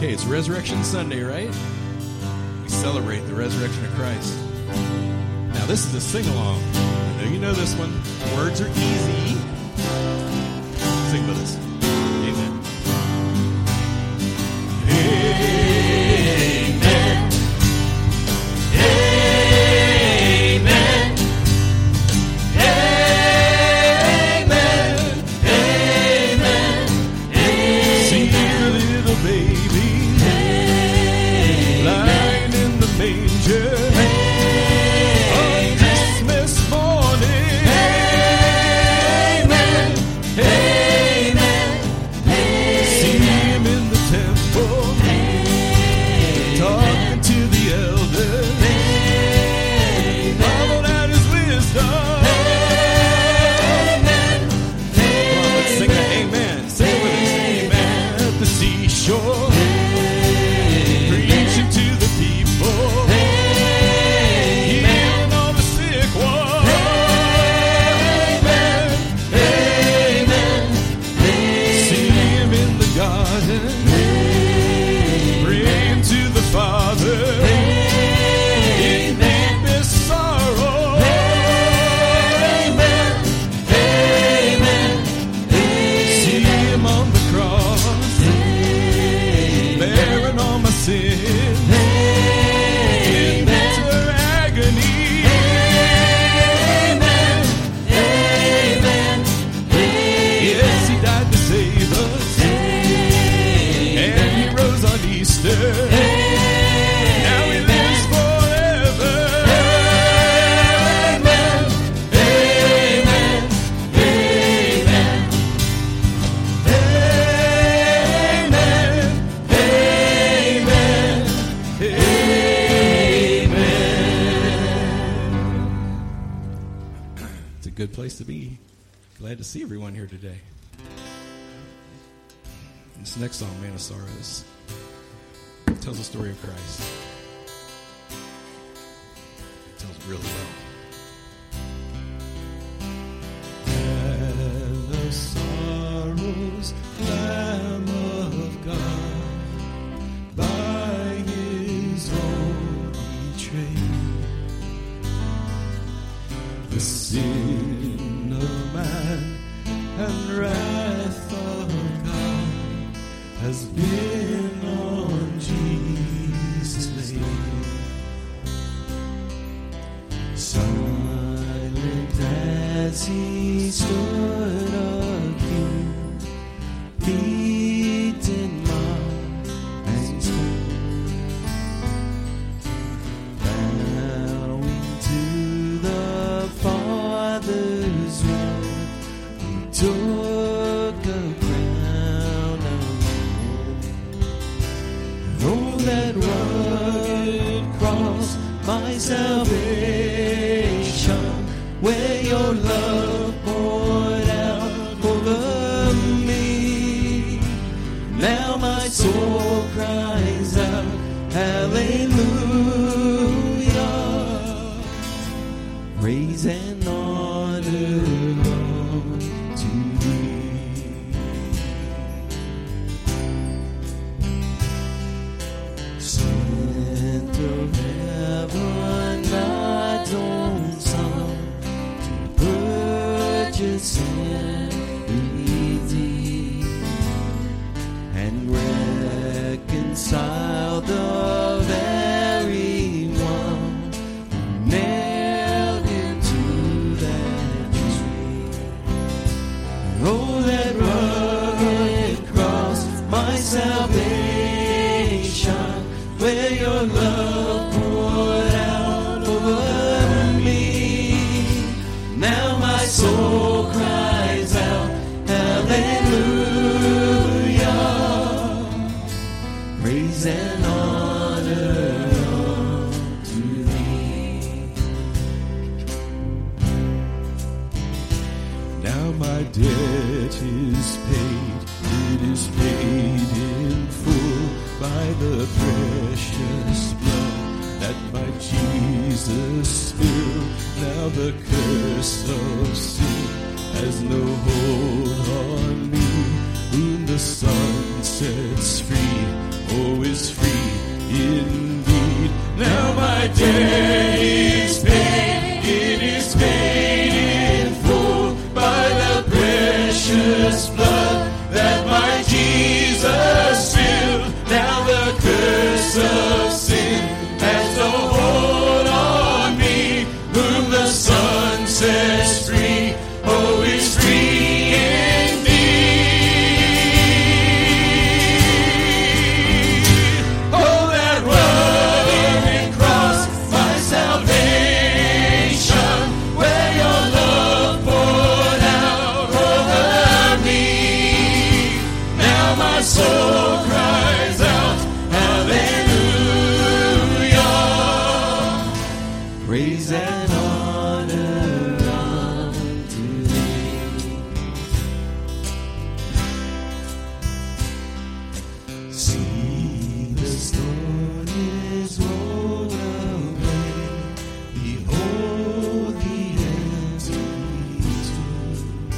Okay, it's Resurrection Sunday, right? We celebrate the resurrection of Christ. Now, this is a sing-along. I know you know this one. Words are easy. Sing with us. Amen. Place to be. Glad to see everyone here today. This next song, Man of Sorrows, tells the story of Christ. It tells it really well. Man of sorrows, Lamb of God, by his own betrayed, the sin of man and wrath of God has been on Jesus laid. Silent as he stood accused, beaten, mocked, and torn, bowing to the Father's will, he took a crown of thorns. Oh, that rugged cross, my salvation, where your love poured out over me. Now my soul cries out, hallelujah. Praise and honor to thee. Sent of heaven, God's own Son, to purchase and redeem and reconcile the very one who nailed him to that tree. Oh, that rugged cross, my salvation, where your love poured out over me. Now my soul cries out, hallelujah. Praise and honor unto thee. Now my debt is paid, it is paid in full by the precious blood that my Jesus spilled. Now the curse of sin has no hold on me. Whom the Son sets free, oh, debt is paid, it is paid in full by the precious blood that my Jesus spilled. Now the curse of sin has no hold on me, whom the Son sets free, oh, is free indeed. Oh, that rugged cross, my salvation, where your love poured out over me. Now my soul cries out, hallelujah. Praise and honor unto thee. See, the stone is rolled away. Behold the empty tomb.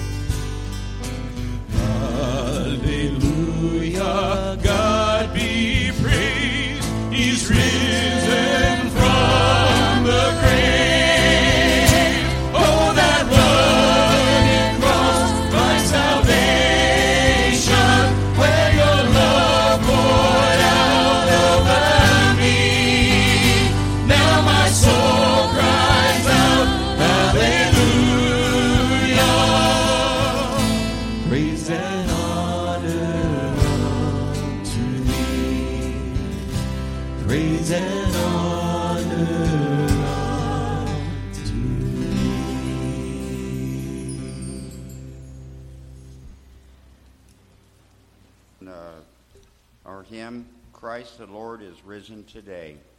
Hallelujah, God be praised. He's risen from the grave. Oh, that rugged cross, my salvation, where your love poured out over me. Now my soul cries out, hallelujah. Praise and honor unto thee. Praise and honor unto Our hymn, Christ the Lord is risen today.